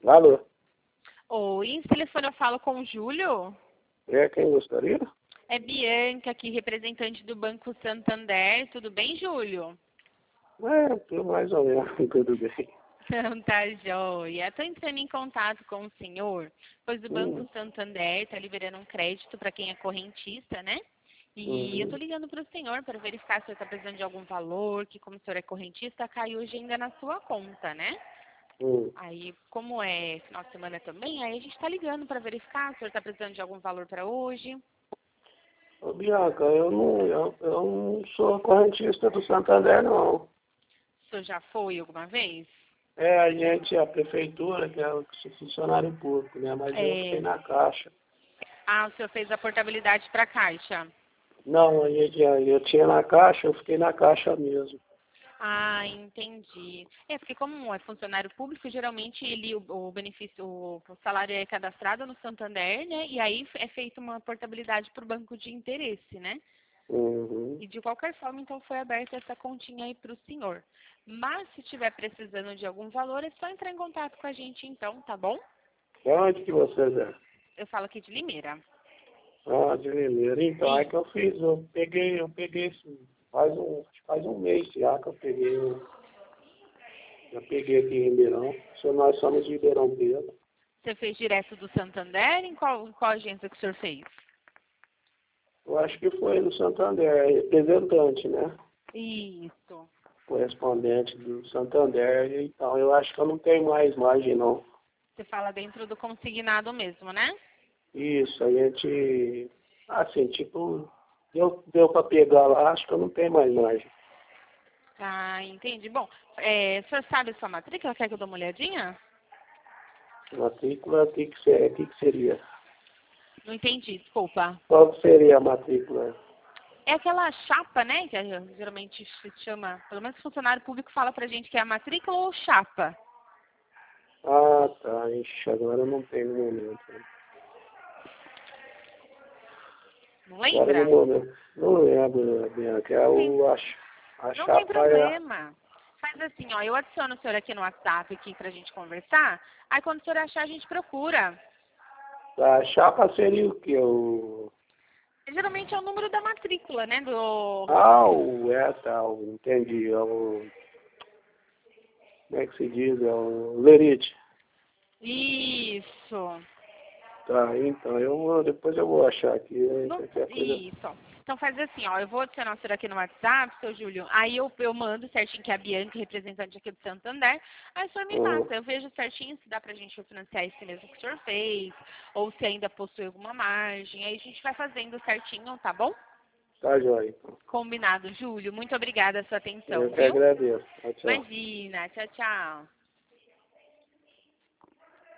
Alô? Oi, esse telefone eu falo com o Júlio? É quem gostaria? É Bianca aqui, representante do Banco Santander. Tudo bem, Júlio? É, tudo mais ou menos, tudo bem. Então tá joia. Estou entrando em contato com o senhor, pois o Banco Hum, Santander está liberando um crédito para quem é correntista, né? E eu estou uhum. ligando para o senhor para verificar se o senhor está precisando de algum valor, que como o senhor é correntista, cai hoje ainda na sua conta, né? Hum. Aí, como é final de semana também, aí a gente está ligando para verificar se o senhor está precisando de algum valor para hoje. Ô, Bianca, eu não sou correntista do Santander, não. O senhor já foi alguma vez? É a gente, a prefeitura, que é o funcionário público, né? Mas eu fiquei É... na Caixa. Ah, o senhor fez a portabilidade para a Caixa. Não, eu tinha na Caixa, eu fiquei na Caixa mesmo. Ah, entendi. É, porque como é funcionário público, geralmente o benefício, o salário é cadastrado no Santander, né? E aí é feita uma portabilidade para o banco de interesse, né? Uhum. E de qualquer forma, então foi aberta essa continha aí para o senhor. Mas se estiver precisando de algum valor, é só entrar em contato com a gente então, tá bom? De onde que vocês é? Eu falo aqui de Limeira. Ah, de Limeira. Então, é E que eu peguei esse, faz um mês já que eu peguei, já peguei aqui em Ribeirão. Nós somos de Ribeirão Preto. você fez direto do Santander? Em qual agência que o senhor fez? Eu acho que foi no Santander, representante, né? Isso. Correspondente do Santander. Então, eu acho que eu não tenho mais margem, não. Você fala dentro do consignado mesmo, né? Isso, a gente, assim, tipo, deu para pegar lá, acho que eu não tenho mais margem. Ah, entendi. Bom, o senhor sabe a sua matrícula? Quer que eu dê uma olhadinha? Matrícula, o que que seria? Não entendi, desculpa. Qual que seria a matrícula? É aquela chapa, né? Que geralmente se chama, pelo menos o funcionário público fala pra gente que é a matrícula ou chapa. Ah, tá. Ixi, agora eu não tenho no momento. Não Agora no lembra? momento. Não lembro, Bianca. Não tem, A não tem chapa é. problema. Faz assim, ó, eu adiciono o senhor aqui no WhatsApp aqui pra gente conversar. Aí quando o senhor achar, a gente procura. A chapa seria o quê? Geralmente é o número da matrícula, né? Entendi. Como é que se diz? É o lerite. Isso. Tá, então, depois eu vou achar aqui, qualquer coisa. Isso. Então faz assim, ó, eu vou adicionar o senhor aqui no WhatsApp, seu Júlio, aí eu mando certinho que é a Bianca, representante aqui do Santander, aí o senhor me Uhum. passa, eu vejo certinho se dá pra gente refinanciar esse mesmo que o senhor fez, ou se ainda possui alguma margem, aí a gente vai fazendo certinho, tá bom? Tá, joia. Então. Combinado, Júlio, muito obrigada a sua atenção, Eu que viu? agradeço. Tchau, tchau. Imagina, tchau, tchau.